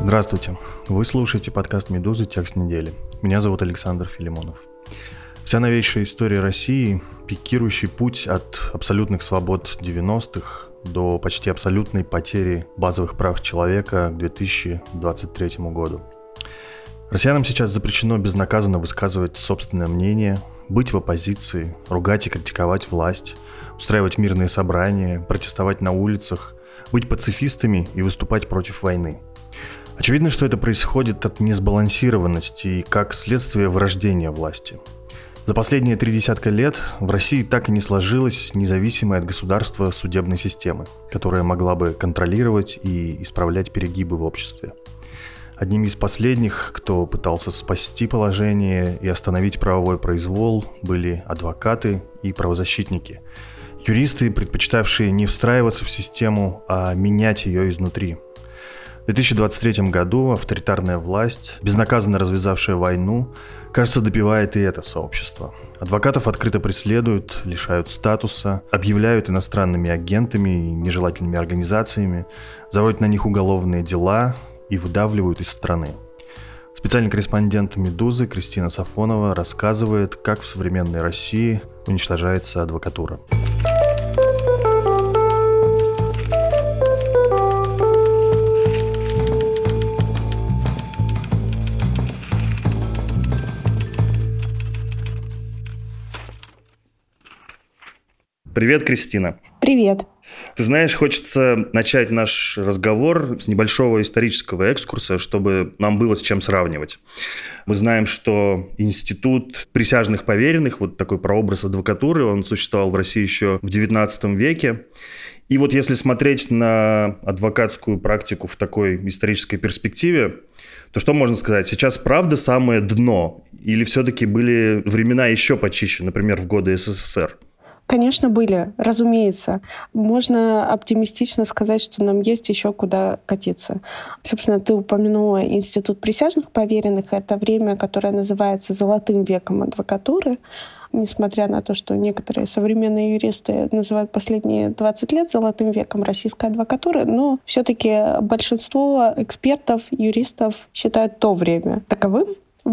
Здравствуйте. Вы слушаете подкаст «Медузы. Текст недели». Меня зовут Александр Филимонов. Вся новейшая история России – пикирующий путь от абсолютных свобод 90-х до почти абсолютной потери базовых прав человека к 2023 году. Россиянам сейчас запрещено безнаказанно высказывать собственное мнение, быть в оппозиции, ругать и критиковать власть, устраивать мирные собрания, протестовать на улицах, быть пацифистами и выступать против войны. Очевидно, что это происходит от несбалансированности и как следствие вырождения власти. За последние 30 лет в России так и не сложилась независимая от государства судебной системы, которая могла бы контролировать и исправлять перегибы в обществе. Одним из последних, кто пытался спасти положение и остановить правовой произвол, были адвокаты и правозащитники. Юристы, предпочитавшие не встраиваться в систему, а менять ее изнутри. В 2023 году авторитарная власть, безнаказанно развязавшая войну, кажется, добивает и это сообщество. Адвокатов открыто преследуют, лишают статуса, объявляют иностранными агентами и нежелательными организациями, заводят на них уголовные дела и выдавливают из страны. Специальный корреспондент «Медузы» Кристина Сафонова рассказывает, как в современной России уничтожается адвокатура. Привет, Кристина. Привет. Ты знаешь, хочется начать наш разговор с небольшого исторического экскурса, чтобы нам было с чем сравнивать. Мы знаем, что институт присяжных поверенных, вот такой прообраз адвокатуры, он существовал в России еще в XIX веке. И вот если смотреть на адвокатскую практику в такой исторической перспективе, то что можно сказать? Сейчас правда самое дно? Или все-таки были времена еще почище, например, в годы СССР? Конечно, были, разумеется. Можно оптимистично сказать, что нам есть еще куда катиться. Собственно, ты упомянула Институт присяжных поверенных. Это время, которое называется «золотым веком адвокатуры». Несмотря на то, что некоторые современные юристы называют последние 20 лет золотым веком российской адвокатуры, но все-таки большинство экспертов, юристов считают то время таковым.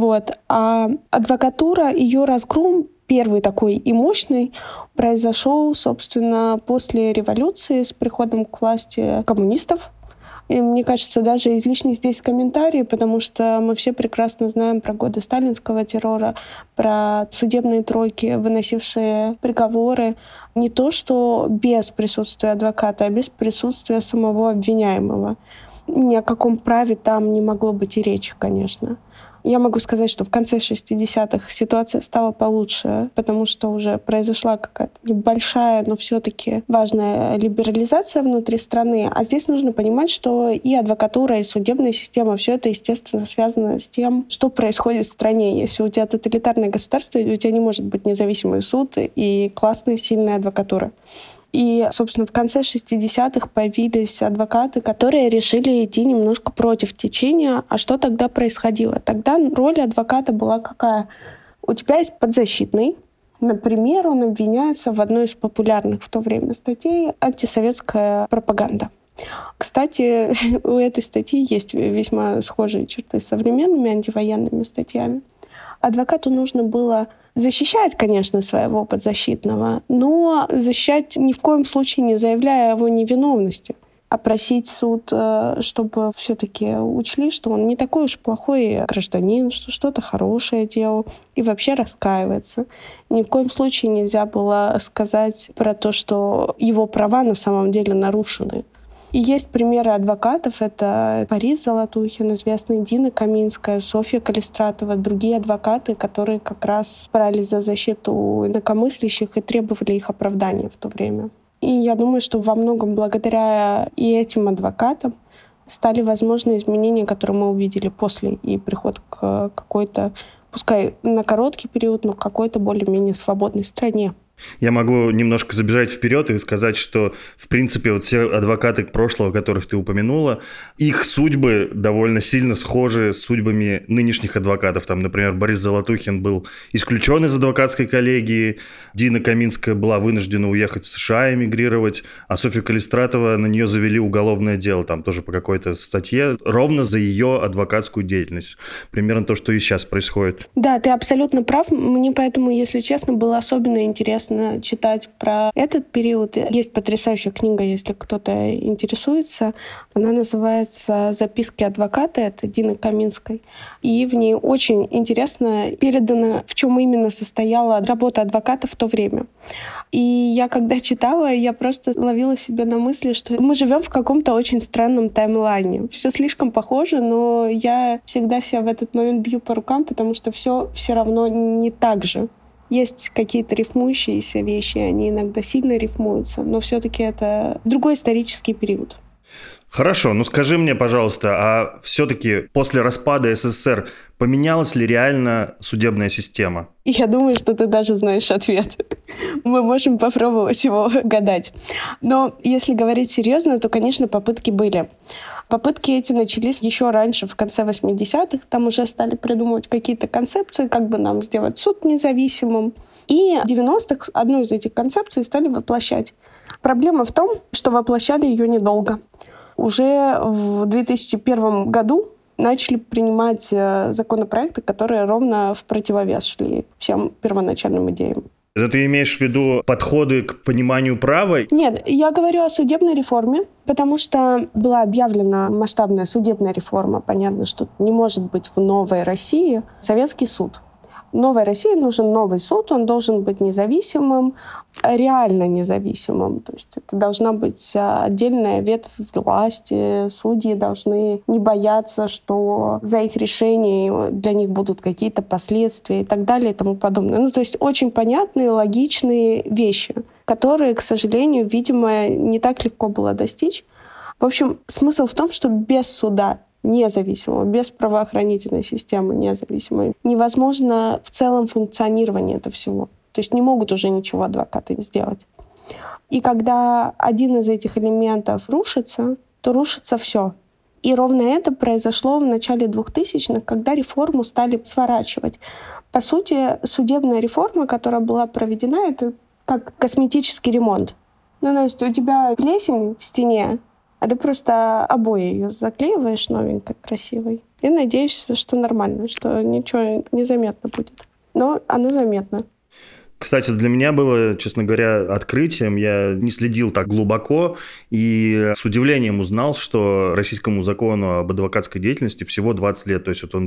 А адвокатура, ее разгром, первый такой и мощный, произошел, собственно, после революции с приходом к власти коммунистов. И мне кажется, даже излишни здесь комментарии, потому что мы все прекрасно знаем про годы сталинского террора, про судебные тройки, выносившие приговоры. Не то, что без присутствия адвоката, а без присутствия самого обвиняемого. Ни о каком праве там не могло быть и речи, конечно. Я могу сказать, что в конце 60-х ситуация стала получше, потому что уже произошла какая-то небольшая, но все-таки важная либерализация внутри страны. А здесь нужно понимать, что и адвокатура, и судебная система, все это, естественно, связано с тем, что происходит в стране. Если у тебя тоталитарное государство, у тебя не может быть независимый суд и классная, сильная адвокатура. И, собственно, в конце 60-х появились адвокаты, которые решили идти немножко против течения. А что тогда происходило? Тогда роль адвоката была какая? У тебя есть подзащитный. Например, он обвиняется в одной из популярных в то время статей «Антисоветская пропаганда». Кстати, у этой статьи есть весьма схожие черты с современными антивоенными статьями. Адвокату нужно было защищать, конечно, своего подзащитного, но защищать ни в коем случае не заявляя о его невиновности, а просить суд, чтобы все-таки учли, что он не такой уж плохой гражданин, что что-то хорошее делал и вообще раскаивается. Ни в коем случае нельзя было сказать про то, что его права на самом деле нарушены. И есть примеры адвокатов. Это Борис Золотухин, известный, Дина Каминская, Софья Калистратова, другие адвокаты, которые как раз брались за защиту инакомыслящих и требовали их оправдания в то время. И я думаю, что во многом благодаря и этим адвокатам стали возможны изменения, которые мы увидели после, и приход к какой-то, пускай на короткий период, но какой-то более-менее свободной стране. Я могу немножко забежать вперед и сказать, что, в принципе, вот все адвокаты прошлого, которых ты упомянула, их судьбы довольно сильно схожи с судьбами нынешних адвокатов. Там, например, Борис Золотухин был исключен из адвокатской коллегии, Дина Каминская была вынуждена уехать в США, эмигрировать, а Софья Калистратова, на нее завели уголовное дело, там тоже по какой-то статье, ровно за ее адвокатскую деятельность. Примерно то, что и сейчас происходит. Да, ты абсолютно прав. Мне поэтому, если честно, было особенно интересно читать про этот период. Есть потрясающая книга, если кто-то интересуется. Она называется «Записки адвоката». Это Дины Каминской. И в ней очень интересно передано, в чем именно состояла работа адвоката в то время. И я, когда читала, я просто ловила себя на мысли, что мы живем в каком-то очень странном таймлайне. Все слишком похоже, но я всегда себя в этот момент бью по рукам, потому что все равно не так же. Есть какие-то рифмующиеся вещи, они иногда сильно рифмуются, но все-таки это другой исторический период. Хорошо, ну скажи мне, пожалуйста, а все-таки после распада СССР поменялась ли реально судебная система? Я думаю, что ты даже знаешь ответ. Мы можем попробовать его гадать. Но если говорить серьезно, то, конечно, попытки были. Попытки эти начались еще раньше, в конце 80-х. Там уже стали придумывать какие-то концепции, как бы нам сделать суд независимым. И в 90-х одну из этих концепций стали воплощать. Проблема в том, что воплощали ее недолго. Уже в 2001 году начали принимать законопроекты, которые ровно в противовес шли всем первоначальным идеям. Это ты имеешь в виду подходы к пониманию права? Нет, я говорю о судебной реформе, потому что была объявлена масштабная судебная реформа. Понятно, что не может быть в новой России советский суд. Новой России нужен новый суд, он должен быть независимым, реально независимым. То есть это должна быть отдельная ветвь власти, судьи должны не бояться, что за их решение для них будут какие-то последствия и так далее и тому подобное. Ну, то есть очень понятные, логичные вещи, которые, к сожалению, видимо, не так легко было достичь. В общем, смысл в том, что без суда независимого, без правоохранительной системы независимой, невозможно в целом функционирование этого всего. То есть не могут уже ничего адвокаты сделать. И когда один из этих элементов рушится, то рушится все. И ровно это произошло в начале 2000-х, когда реформу стали сворачивать. По сути, судебная реформа, которая была проведена, это как косметический ремонт. Ну, то есть у тебя плесень в стене, а ты просто обои ее заклеиваешь новенькой, красивой, и надеешься, что нормально, что ничего не заметно будет. Но оно заметно. Кстати, для меня было, честно говоря, открытием. Я не следил так глубоко и с удивлением узнал, что российскому закону об адвокатской деятельности всего 20 лет. То есть вот он в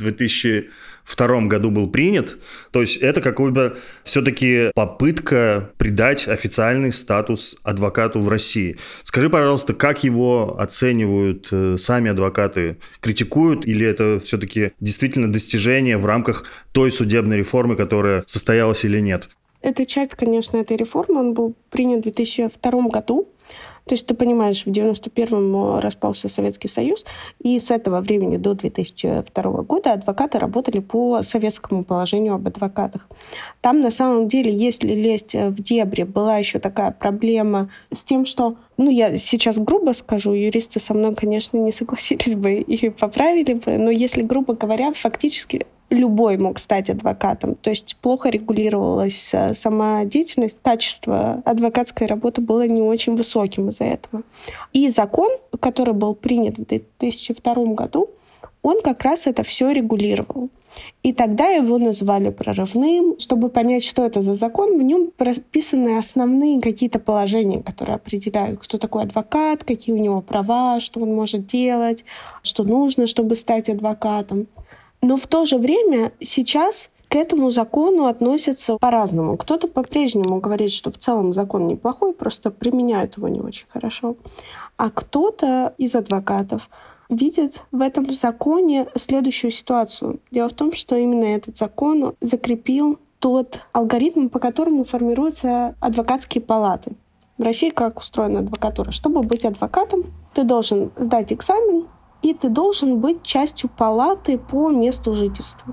2002 году был принят. То есть это какой-то все-таки попытка придать официальный статус адвокату в России. Скажи, пожалуйста, как его оценивают сами адвокаты? Критикуют или это все-таки действительно достижение в рамках той судебной реформы, которая состоялась или нет? Это часть, конечно, этой реформы. Он был принят в 2002 году. То есть, ты понимаешь, в 1991-м распался Советский Союз, и с этого времени до 2002 года адвокаты работали по советскому положению об адвокатах. Там, на самом деле, если лезть в дебри, была еще такая проблема с тем, что, я сейчас грубо скажу, юристы со мной, конечно, не согласились бы и поправили бы, но если, грубо говоря, фактически любой мог стать адвокатом. То есть плохо регулировалась сама деятельность, качество адвокатской работы было не очень высоким из-за этого. И закон, который был принят в 2002 году, он как раз это все регулировал. И тогда его назвали прорывным. Чтобы понять, что это за закон, в нем прописаны основные какие-то положения, которые определяют, кто такой адвокат, какие у него права, что он может делать, что нужно, чтобы стать адвокатом. Но в то же время сейчас к этому закону относятся по-разному. Кто-то по-прежнему говорит, что в целом закон неплохой, просто применяют его не очень хорошо. А кто-то из адвокатов видит в этом законе следующую ситуацию. Дело в том, что именно этот закон закрепил тот алгоритм, по которому формируются адвокатские палаты. В России как устроена адвокатура? Чтобы быть адвокатом, ты должен сдать экзамен, и ты должен быть частью палаты по месту жительства.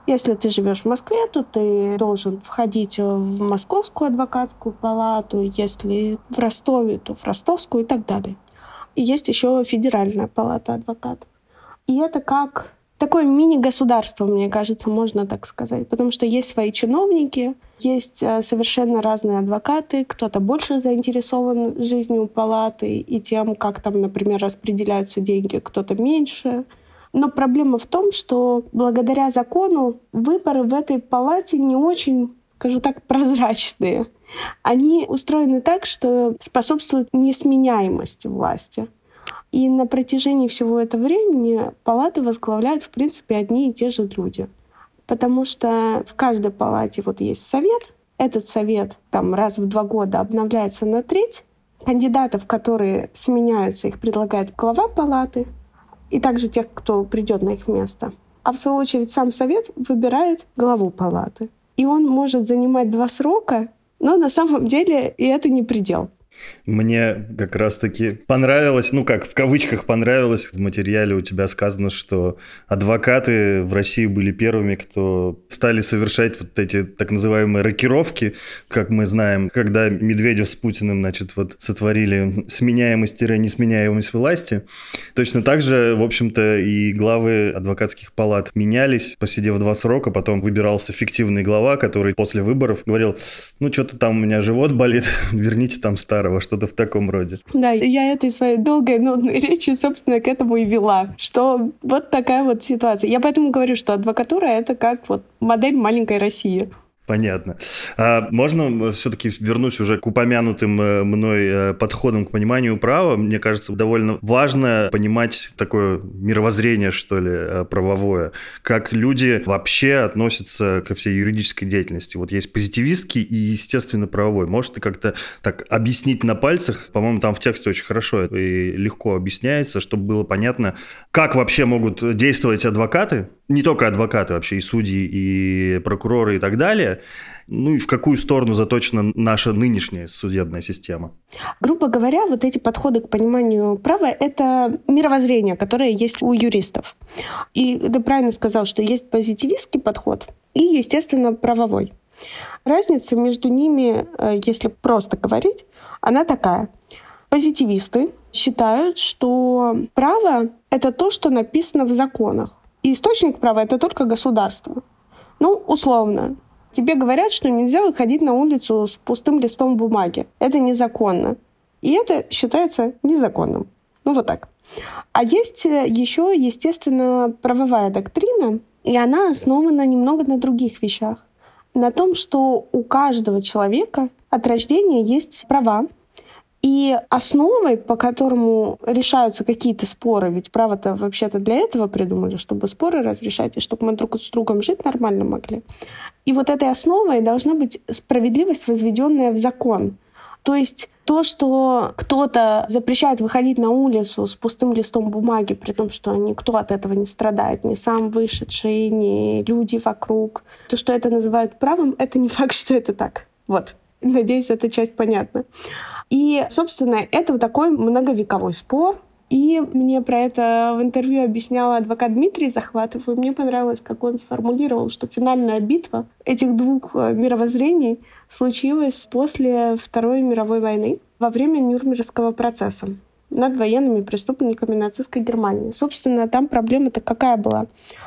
Если ты живешь в Москве, то ты должен входить в Московскую адвокатскую палату, если в Ростове, то в Ростовскую и так далее. И есть еще Федеральная палата адвокатов. И это как такое мини-государство, мне кажется, можно так сказать. Потому что есть свои чиновники, есть совершенно разные адвокаты. Кто-то больше заинтересован жизнью палаты и тем, как там, например, распределяются деньги, кто-то меньше. Но проблема в том, что благодаря закону выборы в этой палате не очень, скажу так, прозрачные. Они устроены так, что способствуют несменяемости власти. И на протяжении всего этого времени палаты возглавляют, в принципе, одни и те же люди. Потому что в каждой палате вот есть совет. Этот совет там раз в 2 года обновляется на треть. Кандидатов, которые сменяются, их предлагает глава палаты. И также тех, кто придет на их место. А в свою очередь сам совет выбирает главу палаты. И он может занимать 2 срока, но на самом деле и это не предел. Мне как раз-таки понравилось, в кавычках понравилось, в материале у тебя сказано, что адвокаты в России были первыми, кто стали совершать вот эти так называемые рокировки, как мы знаем, когда Медведев с Путиным, сотворили сменяемость-несменяемость власти. Точно так же, в общем-то, и главы адвокатских палат менялись, посидев 2 срока, потом выбирался фиктивный глава, который после выборов говорил, что-то там у меня живот болит, верните там старого. Что-то в таком роде. Да, я этой своей долгой, нудной речью, собственно, к этому и вела, что вот такая вот ситуация. Я поэтому говорю, что адвокатура — это как модель маленькой России. Понятно. А можно все-таки вернусь уже к упомянутым мной подходам к пониманию права? Мне кажется, довольно важно понимать такое мировоззрение, что ли, правовое. Как люди вообще относятся ко всей юридической деятельности. Вот есть позитивистский и, естественно, правовой. Можешь ты как-то так объяснить на пальцах? По-моему, там в тексте очень хорошо и легко объясняется, чтобы было понятно, как вообще могут действовать адвокаты. Не только адвокаты вообще, и судьи, и прокуроры, и так далее. И в какую сторону заточена наша нынешняя судебная система? Грубо говоря, вот эти подходы к пониманию права — это мировоззрение, которое есть у юристов. И ты правильно сказал, что есть позитивистский подход и, естественно, правовой. Разница между ними, если просто говорить, она такая. Позитивисты считают, что право — это то, что написано в законах. И источник права — это только государство. Условно. Тебе говорят, что нельзя выходить на улицу с пустым листом бумаги. Это незаконно. И это считается незаконным. Вот так. А есть еще, естественно, правовая доктрина, и она основана немного на других вещах. На том, что у каждого человека от рождения есть права. И основой, по которому решаются какие-то споры, ведь право-то вообще-то для этого придумали, чтобы споры разрешать, и чтобы мы друг с другом жить нормально могли. И вот этой основой должна быть справедливость, возведенная в закон. То есть то, что кто-то запрещает выходить на улицу с пустым листом бумаги, при том, что никто от этого не страдает, ни сам вышедший, ни люди вокруг. То, что это называют правом, это не факт, что это так. Надеюсь, эта часть понятна. И, собственно, это такой многовековой спор. И мне про это в интервью объяснял адвокат Дмитрий Захватов, и мне понравилось, как он сформулировал, что финальная битва этих 2 мировоззрений случилась после Второй мировой войны во время Нюрнбергского процесса над военными преступниками нацистской Германии. Собственно, там проблема-то какая была?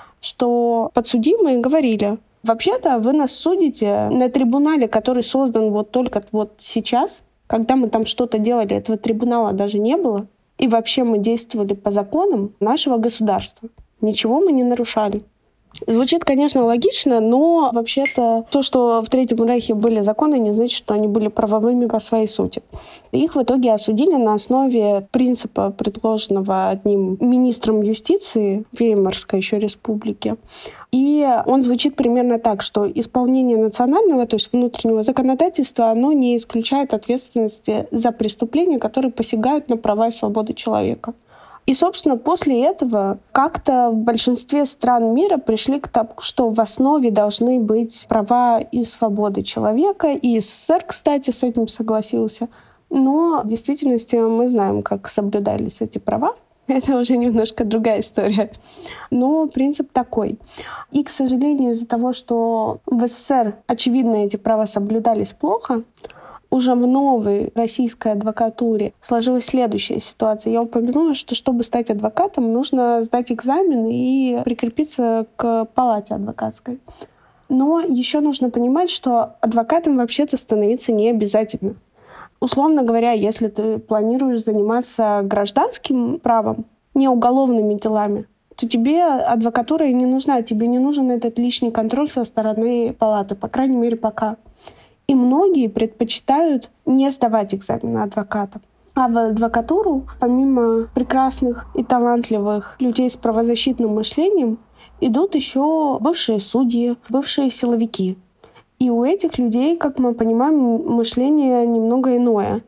Что подсудимые говорили: вообще-то вы нас судите на трибунале, который создан только сейчас. Когда мы там что-то делали, этого трибунала даже не было. И вообще мы действовали по законам нашего государства. Ничего мы не нарушали. Звучит, конечно, логично, но вообще-то то, что в Третьем Рейхе были законы, не значит, что они были правовыми по своей сути. Их в итоге осудили на основе принципа, предложенного одним министром юстиции Веймарской еще республики. И он звучит примерно так, что исполнение национального, то есть внутреннего законодательства, оно не исключает ответственности за преступления, которые посягают на права и свободы человека. И, собственно, после этого как-то в большинстве стран мира пришли к тому, что в основе должны быть права и свободы человека. И СССР, кстати, с этим согласился. Но в действительности мы знаем, как соблюдались эти права. Это уже немножко другая история. Но принцип такой. И, к сожалению, из-за того, что в СССР, очевидно, эти права соблюдались плохо, уже в новой российской адвокатуре сложилась следующая ситуация. Я упомянула, что чтобы стать адвокатом, нужно сдать экзамен и прикрепиться к палате адвокатской. Но еще нужно понимать, что адвокатом вообще-то становиться не обязательно. Условно говоря, если ты планируешь заниматься гражданским правом, не уголовными делами, то тебе адвокатура и не нужна. Тебе не нужен этот лишний контроль со стороны палаты, по крайней мере, пока. И многие предпочитают не сдавать экзамен на адвоката. А в адвокатуру, помимо прекрасных и талантливых людей с правозащитным мышлением, идут еще бывшие судьи, бывшие силовики. И у этих людей, как мы понимаем, мышление немного иное.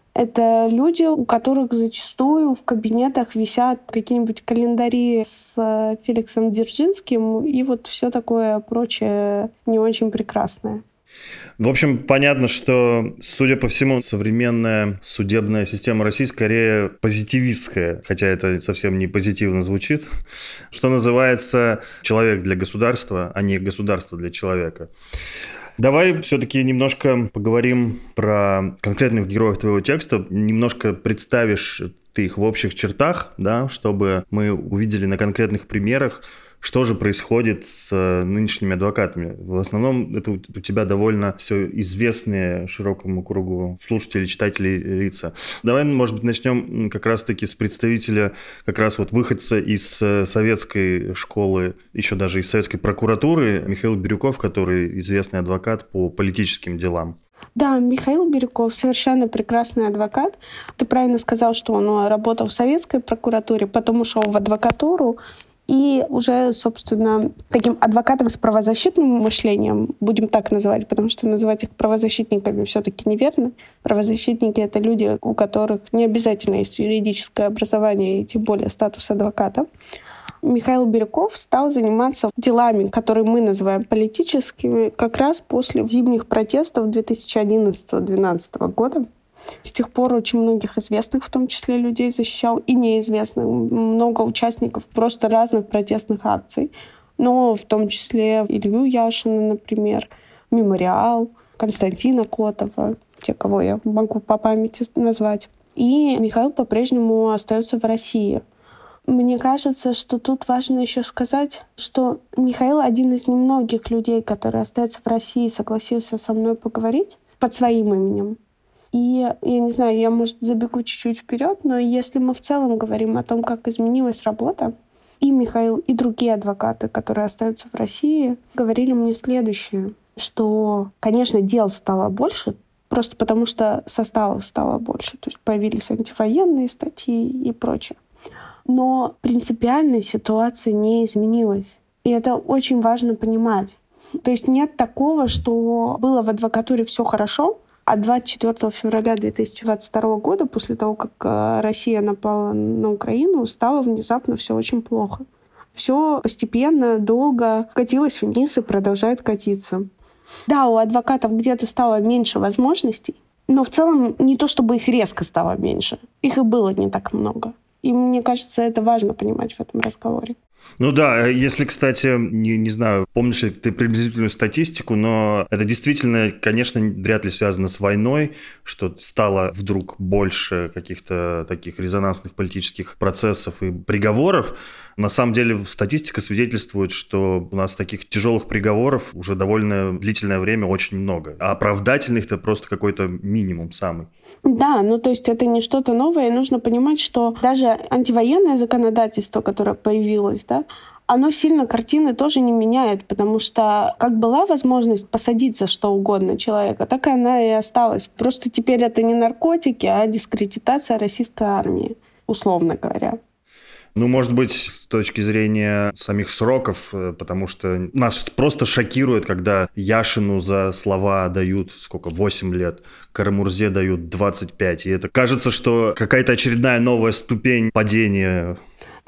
Это люди, у которых зачастую в кабинетах висят какие-нибудь календари с Феликсом Дзержинским и вот все такое прочее не очень прекрасное. В общем, понятно, что, судя по всему, современная судебная система России скорее позитивистская, хотя это совсем не позитивно звучит, что называется «человек для государства», а не «государство для человека». Давай все-таки немножко поговорим про конкретных героев твоего текста. Немножко представишь ты их в общих чертах, да, чтобы мы увидели на конкретных примерах, что же происходит с нынешними адвокатами. В основном это у тебя довольно все известные широкому кругу слушателей, читателей лица. Давай, может быть, начнем как раз-таки с представителя, как раз вот выходца из советской школы, еще даже из советской прокуратуры, Михаил Бирюков, который известный адвокат по политическим делам. Да, Михаил Бирюков совершенно прекрасный адвокат. Ты правильно сказал, что он работал в советской прокуратуре, потом ушел в адвокатуру. И уже, собственно, таким адвокатом с правозащитным мышлением, будем так называть, потому что называть их правозащитниками все-таки неверно. Правозащитники — это люди, у которых не обязательно есть юридическое образование и тем более статус адвоката. Михаил Бирюков стал заниматься делами, которые мы называем политическими, как раз после зимних протестов 2011-2012 года. С тех пор очень многих известных, в том числе, людей защищал, и неизвестных. Много участников просто разных протестных акций. Но в том числе Илью Яшина, например, Мемориал, Константина Котова, те, кого я могу по памяти назвать. И Михаил по-прежнему остается в России. Мне кажется, что тут важно еще сказать, что Михаил один из немногих людей, который остается в России и согласился со мной поговорить под своим именем. И я не знаю, я, может, забегу чуть-чуть вперед, но если мы в целом говорим о том, как изменилась работа, и Михаил, и другие адвокаты, которые остаются в России, говорили мне следующее, что, конечно, дел стало больше, просто потому что составов стало больше, то есть появились антивоенные статьи и прочее. Но принципиальная ситуация не изменилась. И это очень важно понимать. То есть нет такого, что было в адвокатуре все хорошо, а 24 февраля 2022 года, после того, как Россия напала на Украину, стало внезапно все очень плохо. Все постепенно, долго катилось вниз и продолжает катиться. Да, у адвокатов где-то стало меньше возможностей, но в целом не то, чтобы их резко стало меньше. Их и было не так много. И мне кажется, это важно понимать в этом разговоре. Ну да, если, кстати, не знаю, помнишь ли ты приблизительную статистику, но это действительно, конечно, вряд ли связано с войной, что стало вдруг больше каких-то таких резонансных политических процессов и приговоров. На самом деле статистика свидетельствует, что у нас таких тяжелых приговоров уже довольно длительное время очень много. А оправдательных-то просто какой-то минимум самый. Да, ну то есть это не что-то новое. И нужно понимать, что даже антивоенное законодательство, которое появилось, да, оно сильно картины тоже не меняет, потому что как была возможность посадить за что угодно человека, так и она и осталась. Просто теперь это не наркотики, а дискредитация российской армии, условно говоря. Ну, может быть, с точки зрения самих сроков, потому что нас просто шокирует, когда Яшину за слова дают, 8 лет, Карамурзе дают 25. И это кажется, что какая-то очередная новая ступень падения.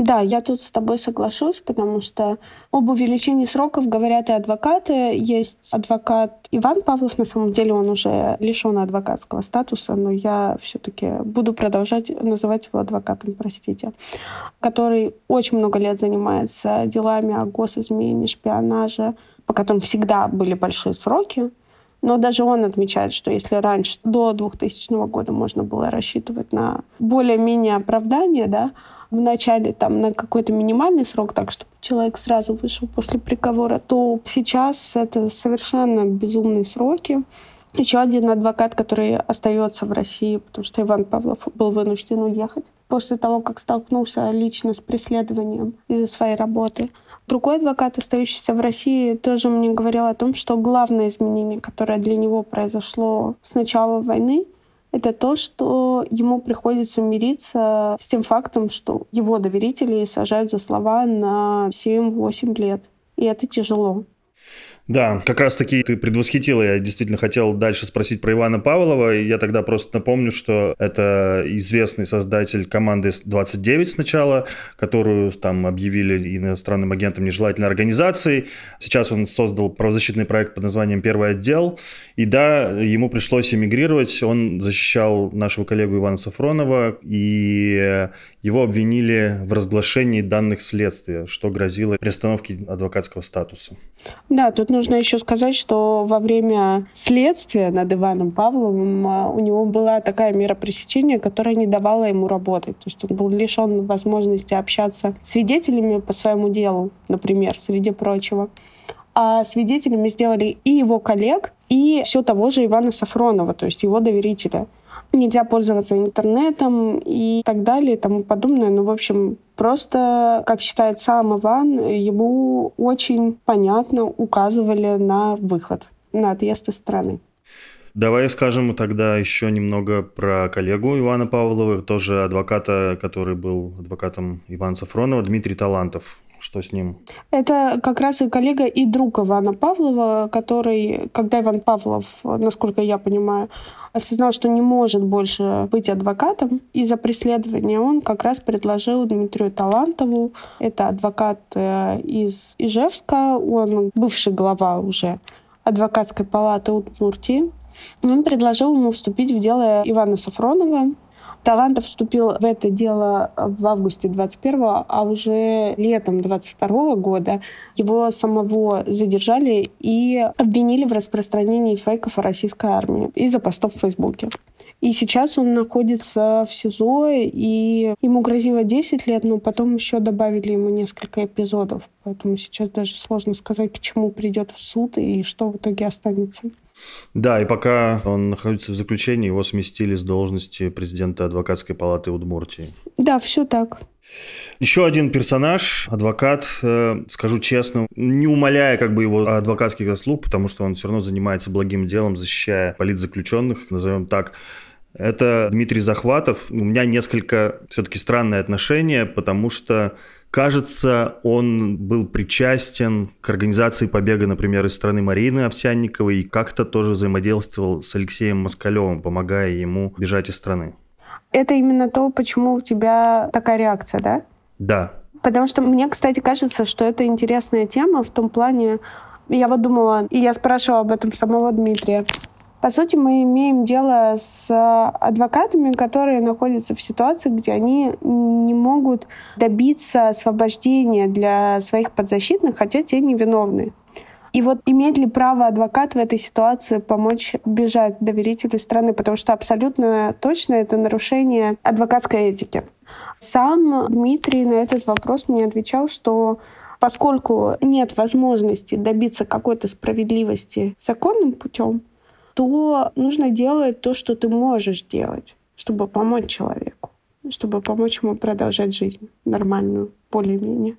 Да, я тут с тобой соглашусь, потому что об увеличении сроков говорят и адвокаты. Есть адвокат Иван Павлов, на самом деле он уже лишен адвокатского статуса, но я все-таки буду продолжать называть его адвокатом, простите, который очень много лет занимается делами о госизмене, шпионаже, по которым всегда были большие сроки. Но даже он отмечает, что если раньше, до 2000 года, можно было рассчитывать на более-менее оправдание, да, вначале там на какой-то минимальный срок, так чтобы человек сразу вышел после приговора, то сейчас это совершенно безумные сроки. Еще один адвокат, который остается в России, потому что Иван Павлов был вынужден уехать после того, как столкнулся лично с преследованием из-за своей работы. Другой адвокат, остающийся в России, тоже мне говорил о том, что главное изменение, которое для него произошло с начала войны, это то, что ему приходится мириться с тем фактом, что его доверители сажают за слова на 7-8 лет. И это тяжело. Да, как раз-таки ты предвосхитила, я действительно хотел дальше спросить про Ивана Павлова, и я тогда просто напомню, что это известный создатель команды 29 сначала, которую там объявили иностранным агентом нежелательной организацией. Сейчас он создал правозащитный проект под названием «Первый отдел», и да, ему пришлось эмигрировать, он защищал нашего коллегу Ивана Сафронова, и его обвинили в разглашении данных следствия, что грозило приостановке адвокатского статуса. Да, тут нужно еще сказать, что во время следствия над Иваном Павловым у него была такая мера пресечения, которая не давала ему работать. То есть он был лишен возможности общаться с свидетелями по своему делу, например, среди прочего. А свидетелями сделали и его коллег, и все того же Ивана Сафронова, то есть его доверителя. Нельзя пользоваться интернетом и так далее и тому подобное. Ну, в общем, просто, как считает сам Иван, ему очень понятно указывали на выход, на отъезд из страны. Давай скажем тогда еще немного про коллегу Ивана Павлова, тоже адвоката, который был адвокатом Ивана Сафронова, Дмитрий Талантов. Что с ним? Это как раз и коллега, и друг Ивана Павлова, который, когда Иван Павлов, насколько я понимаю, осознал, что не может больше быть адвокатом из-за преследования, он как раз предложил Дмитрию Талантову, это адвокат из Ижевска, он бывший глава уже адвокатской палаты Удмуртии, он предложил ему вступить в дело Ивана Сафронова. Талантов вступил в это дело в августе 21-го, а уже летом 22-го года его самого задержали и обвинили в распространении фейков о российской армии из-за постов в Фейсбуке. И сейчас он находится в СИЗО, и ему грозило 10 лет, но потом еще добавили ему несколько эпизодов. Поэтому сейчас даже сложно сказать, к чему придет в суд и что в итоге останется. Да, и пока он находится в заключении, его сместили с должности президента адвокатской палаты Удмуртии. Да, все так. Еще один персонаж, адвокат, скажу честно, не умаляя его адвокатских заслуг, потому что он все равно занимается благим делом, защищая политзаключенных, назовем так. Это Дмитрий Захватов. У меня несколько все-таки странное отношение, потому что, кажется, он был причастен к организации побега, например, из страны Марины Овсянниковой и как-то тоже взаимодействовал с Алексеем Москалевым, помогая ему бежать из страны. Это именно то, почему у тебя такая реакция, да? Да. Потому что мне, кстати, кажется, что это интересная тема в том плане... Я думала, и я спрашивала об этом самого Дмитрия. По сути, мы имеем дело с адвокатами, которые находятся в ситуации, где они не могут добиться освобождения для своих подзащитных, хотя те невиновны. И имеет ли право адвокат в этой ситуации помочь бежать доверителю страны? Потому что абсолютно точно это нарушение адвокатской этики. Сам Дмитрий на этот вопрос мне отвечал, что поскольку нет возможности добиться какой-то справедливости законным путем, то нужно делать то, что ты можешь делать, чтобы помочь человеку, чтобы помочь ему продолжать жизнь нормальную, более-менее.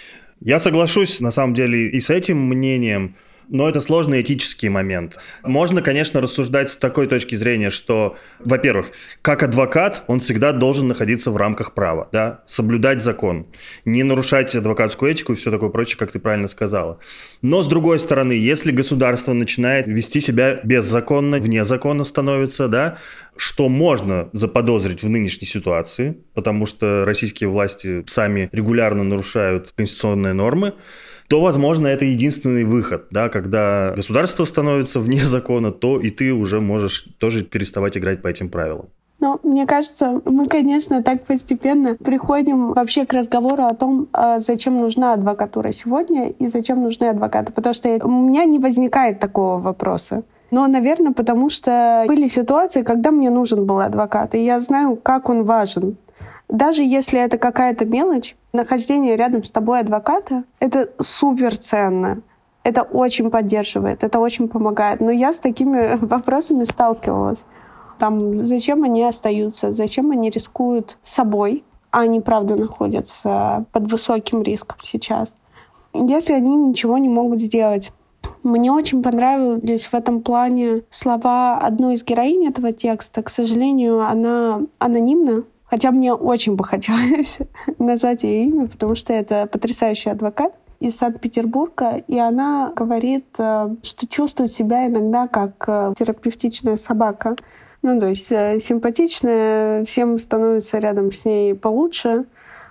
Я соглашусь, на самом деле, и с этим мнением, но это сложный этический момент. Можно, конечно, рассуждать с такой точки зрения, что, во-первых, как адвокат он всегда должен находиться в рамках права, да, соблюдать закон, не нарушать адвокатскую этику и все такое прочее, как ты правильно сказала. Но, с другой стороны, если государство начинает вести себя беззаконно, вне закона становится, да, что можно заподозрить в нынешней ситуации, потому что российские власти сами регулярно нарушают конституционные нормы, то, возможно, это единственный выход. Да? Когда государство становится вне закона, то и ты уже можешь тоже переставать играть по этим правилам. Ну, мне кажется, мы, конечно, так постепенно приходим вообще к разговору о том, зачем нужна адвокатура сегодня и зачем нужны адвокаты. Потому что у меня не возникает такого вопроса. Но, наверное, потому что были ситуации, когда мне нужен был адвокат, и я знаю, как он важен. Даже если это какая-то мелочь, нахождение рядом с тобой адвоката — это суперценно. Это очень поддерживает, это очень помогает. Но я с такими вопросами сталкивалась. Там, зачем они остаются, зачем они рискуют собой, а они, правда, находятся под высоким риском сейчас, если они ничего не могут сделать. Мне очень понравились в этом плане слова одной из героинь этого текста. К сожалению, она анонимна, хотя мне очень бы хотелось назвать ее имя, потому что это потрясающий адвокат из Санкт-Петербурга, и она говорит, что чувствует себя иногда как терапевтичная собака. Ну, то есть симпатичная, всем становится рядом с ней получше,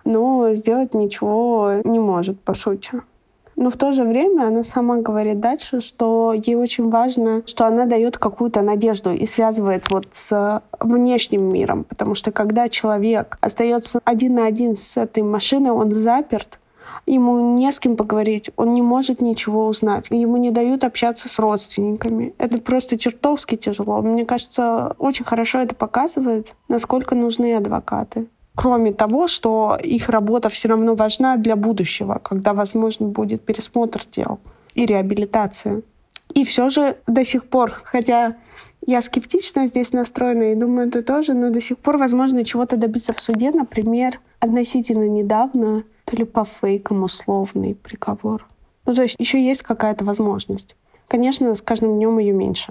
но сделать ничего не может, по сути. Но в то же время она сама говорит дальше, что ей очень важно, что она дает какую-то надежду и связывает вот с внешним миром. Потому что когда человек остается один на один с этой машиной, он заперт, ему не с кем поговорить, он не может ничего узнать, ему не дают общаться с родственниками. Это просто чертовски тяжело. Мне кажется, очень хорошо это показывает, насколько нужны адвокаты. Кроме того, что их работа все равно важна для будущего, когда, возможно, будет пересмотр дел и реабилитация. И все же до сих пор, хотя я скептично здесь настроена и думаю, ты тоже, но до сих пор возможно чего-то добиться в суде. Например, относительно недавно, то ли по фейкам условный приговор. Ну, то есть еще есть какая-то возможность. Конечно, с каждым днем ее меньше.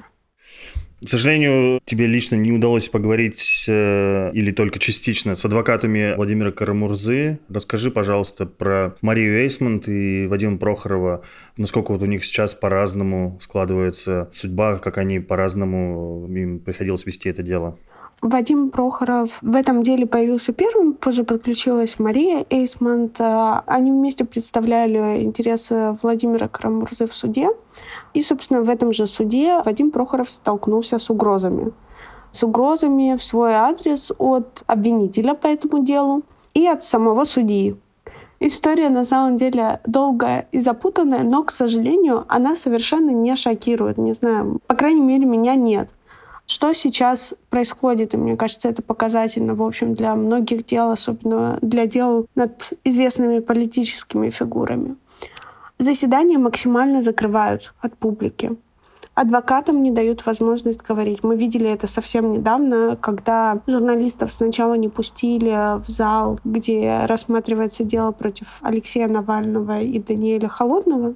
К сожалению, тебе лично не удалось поговорить или только частично с адвокатами Владимира Карамурзы. Расскажи, пожалуйста, про Марию Эйсмонт и Вадима Прохорова. Насколько вот у них сейчас по-разному складывается судьба, как они по-разному им приходилось вести это дело. Вадим Прохоров в этом деле появился первым, позже подключилась Мария Эйсмонт. Они вместе представляли интересы Владимира Карамурзы в суде. И, собственно, в этом же суде Вадим Прохоров столкнулся с угрозами. С угрозами в свой адрес от обвинителя по этому делу и от самого судьи. История, на самом деле, долгая и запутанная, но, к сожалению, она совершенно не шокирует. Не знаю, по крайней мере, меня нет. Что сейчас происходит, и мне кажется, это показательно, в общем, для многих дел, особенно для дел над известными политическими фигурами. Заседания максимально закрывают от публики. Адвокатам не дают возможность говорить. Мы видели это совсем недавно, когда журналистов сначала не пустили в зал, где рассматривается дело против Алексея Навального и Даниэля Холодного,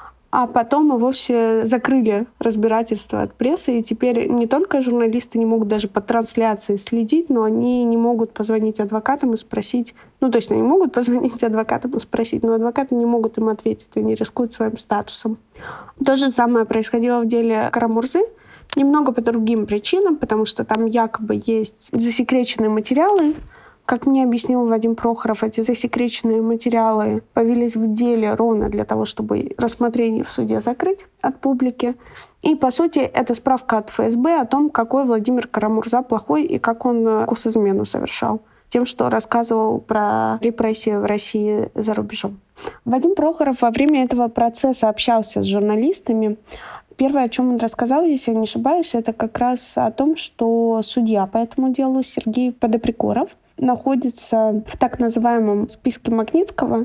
а потом и вовсе закрыли разбирательство от прессы, и теперь не только журналисты не могут даже по трансляции следить, но они не могут позвонить адвокатам и спросить, ну, то есть они могут позвонить адвокатам и спросить, но адвокаты не могут им ответить, они рискуют своим статусом. То же самое происходило в деле Карамурзы, немного по другим причинам, потому что там якобы есть засекреченные материалы. Как мне объяснил Вадим Прохоров, эти засекреченные материалы появились в деле ровно для того, чтобы рассмотрение в суде закрыть от публики. И, по сути, это справка от ФСБ о том, какой Владимир Карамурза плохой и как он госизмену совершал тем, что рассказывал про репрессии в России за рубежом. Вадим Прохоров во время этого процесса общался с журналистами. Первое, о чем он рассказал, если я не ошибаюсь, это как раз о том, что судья по этому делу Сергей Подоприкоров находится в так называемом списке Магнитского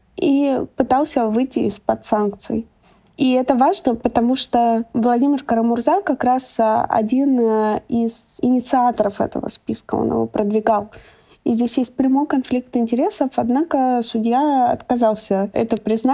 и пытался выйти из-под санкций. И это важно, потому что Владимир Карамурза как раз один из инициаторов этого списка, он его продвигал. И здесь есть прямой конфликт интересов, однако судья отказался это признать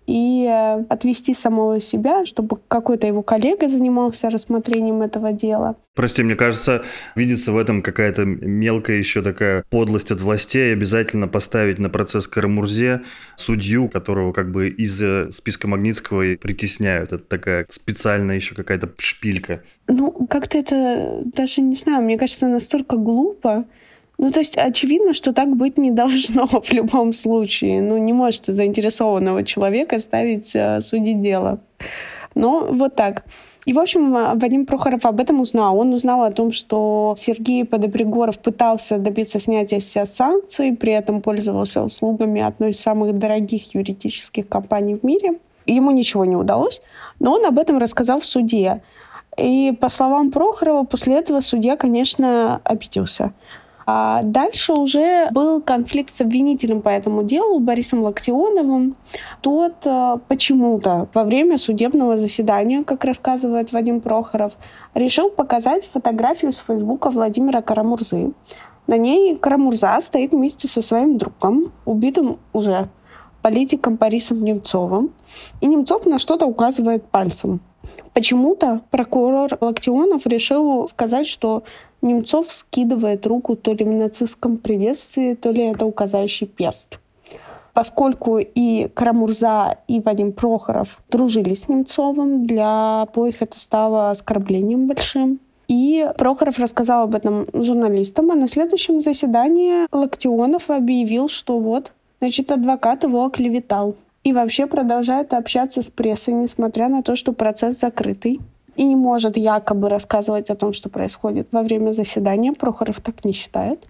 и отвести самого себя, чтобы какой-то его коллега занимался рассмотрением этого дела. Прости, мне кажется, видится в этом какая-то мелкая еще такая подлость от властей, обязательно поставить на процесс Карамурзе судью, которого как бы из списка Магнитского притесняют. Это такая специальная еще какая-то шпилька. Как-то это даже не знаю, мне кажется, настолько глупо. То есть очевидно, что так быть не должно в любом случае. Не может заинтересованного человека ставить судить дело. Но вот так. И, в общем, Вадим Прохоров об этом узнал. Он узнал о том, что Сергей Подопригоров пытался добиться снятия с себя санкций, при этом пользовался услугами одной из самых дорогих юридических компаний в мире. Ему ничего не удалось, но он об этом рассказал в суде. И, по словам Прохорова, после этого судья, конечно, обиделся. А дальше уже был конфликт с обвинителем по этому делу, Борисом Локтионовым. Тот почему-то во время судебного заседания, как рассказывает Вадим Прохоров, решил показать фотографию с Фейсбука Владимира Карамурзы. На ней Карамурза стоит вместе со своим другом, убитым уже политиком Борисом Немцовым. И Немцов на что-то указывает пальцем. Почему-то прокурор Локтионов решил сказать, что Немцов скидывает руку то ли в нацистском приветствии, то ли это указающий перст. Поскольку и Карамурза, и Вадим Прохоров дружили с Немцовым, для обоих это стало оскорблением большим. И Прохоров рассказал об этом журналистам, а на следующем заседании Локтионов объявил, что адвокат его оклеветал. И вообще продолжает общаться с прессой, несмотря на то, что процесс закрытый. И не может якобы рассказывать о том, что происходит во время заседания. Прохоров так не считает.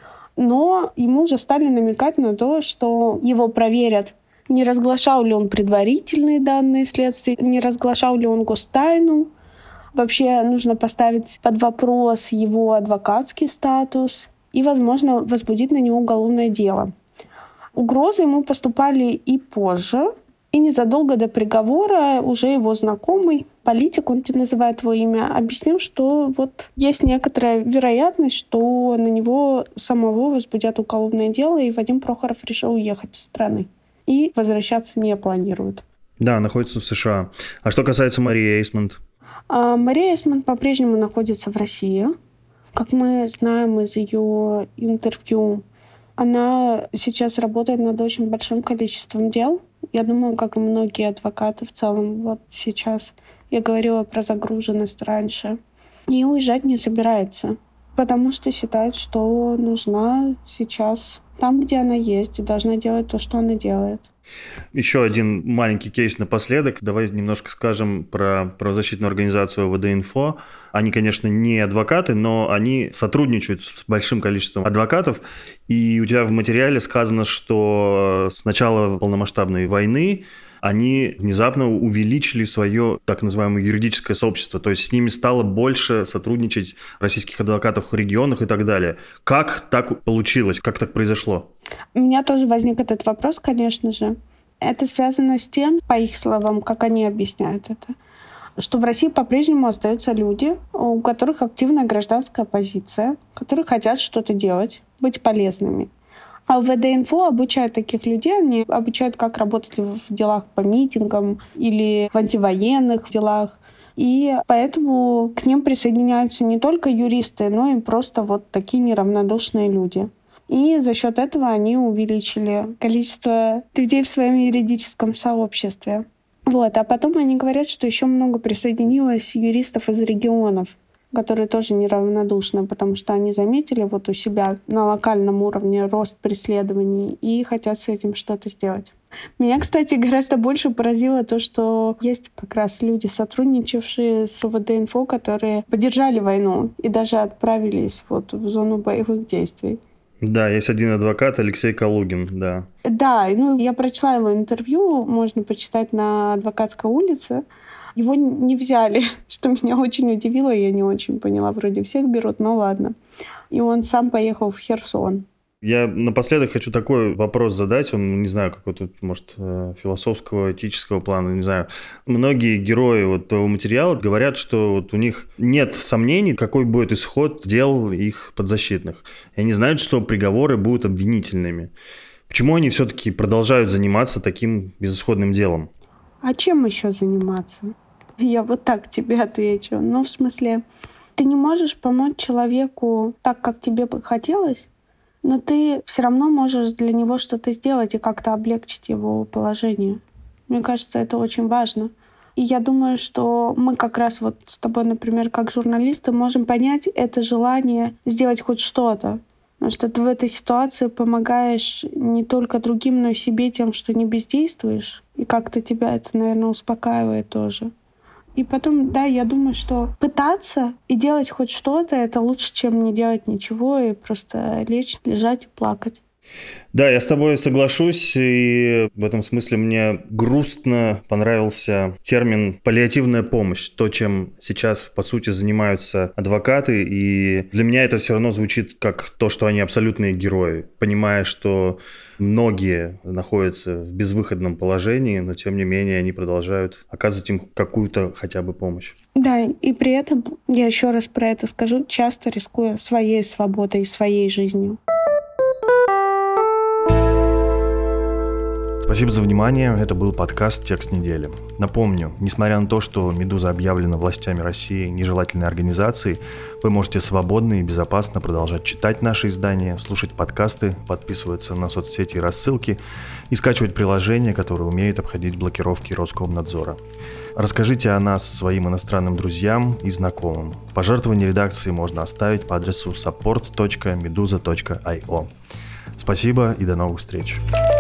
Но ему уже стали намекать на то, что его проверят, не разглашал ли он предварительные данные следствия, не разглашал ли он гостайну. Вообще нужно поставить под вопрос его адвокатский статус и, возможно, возбудить на него уголовное дело. Угрозы ему поступали и позже. И незадолго до приговора уже его знакомый, политик, он называет его имя, объяснил, что есть некоторая вероятность, что на него самого возбудят уголовное дело, и Вадим Прохоров решил уехать из страны. И возвращаться не планирует. Да, находится в США. А что касается Марии Эйсмонт? Мария Эйсмонт по-прежнему находится в России. Как мы знаем из ее интервью, она сейчас работает над очень большим количеством дел. Я думаю, как и многие адвокаты в целом, сейчас я говорила про загруженность раньше. И уезжать не собирается, потому что считает, что нужна сейчас там, где она есть, и должна делать то, что она делает. Еще один маленький кейс напоследок. Давай немножко скажем про правозащитную организацию ОВД-Инфо. Они, конечно, не адвокаты, но они сотрудничают с большим количеством адвокатов. И у тебя в материале сказано, что с начала полномасштабной войны они внезапно увеличили свое так называемое юридическое сообщество. То есть с ними стало больше сотрудничать российских адвокатов в регионах и так далее. Как так получилось? Как так произошло? У меня тоже возник этот вопрос, конечно же. Это связано с тем, по их словам, как они объясняют это, что в России по-прежнему остаются люди, у которых активная гражданская позиция, которые хотят что-то делать, быть полезными. А ОВД-Инфо обучает таких людей, они обучают, как работать в делах по митингам или в антивоенных делах. И поэтому к ним присоединяются не только юристы, но и просто такие неравнодушные люди. И за счет этого они увеличили количество людей в своем юридическом сообществе. А потом они говорят, что еще много присоединилось юристов из регионов, которые тоже неравнодушны, потому что они заметили у себя на локальном уровне рост преследований и хотят с этим что-то сделать. Меня, кстати, гораздо больше поразило то, что есть как раз люди, сотрудничавшие с ОВД-Инфо, которые поддержали войну и даже отправились в зону боевых действий. Да, есть один адвокат, Алексей Калугин, да. Да, я прочла его интервью, можно почитать на Адвокатской улице. Его не взяли, что меня очень удивило, я не очень поняла, вроде всех берут, но ладно. И он сам поехал в Херсон. Я напоследок хочу такой вопрос задать, он, не знаю, какого-то, может, философского, этического плана, не знаю. Многие герои твоего материала говорят, что у них нет сомнений, какой будет исход дел их подзащитных. И они знают, что приговоры будут обвинительными. Почему они все-таки продолжают заниматься таким безысходным делом? А чем еще заниматься? Я вот так тебе отвечу. Ну, в смысле, ты не можешь помочь человеку так, как тебе бы хотелось, но ты все равно можешь для него что-то сделать и как-то облегчить его положение. Мне кажется, это очень важно. И я думаю, что мы как раз вот с тобой, например, как журналисты, можем понять это желание сделать хоть что-то. Потому что ты в этой ситуации помогаешь не только другим, но и себе тем, что не бездействуешь. И как-то тебя это, наверное, успокаивает тоже. И потом, да, я думаю, что пытаться и делать хоть что-то — это лучше, чем не делать ничего и просто лежать и плакать. Да, я с тобой соглашусь, и в этом смысле мне грустно понравился термин «паллиативная помощь», то, чем сейчас, по сути, занимаются адвокаты, и для меня это все равно звучит как то, что они абсолютные герои, понимая, что многие находятся в безвыходном положении, но, тем не менее, они продолжают оказывать им какую-то хотя бы помощь. Да, и при этом, я еще раз про это скажу, часто рискуя своей свободой и своей жизнью. Спасибо за внимание. Это был подкаст «Текст недели». Напомню, несмотря на то, что «Медуза» объявлена властями России нежелательной организацией, вы можете свободно и безопасно продолжать читать наши издания, слушать подкасты, подписываться на соцсети и рассылки и скачивать приложения, которые умеют обходить блокировки Роскомнадзора. Расскажите о нас своим иностранным друзьям и знакомым. Пожертвования редакции можно оставить по адресу support.meduza.io. Спасибо и до новых встреч.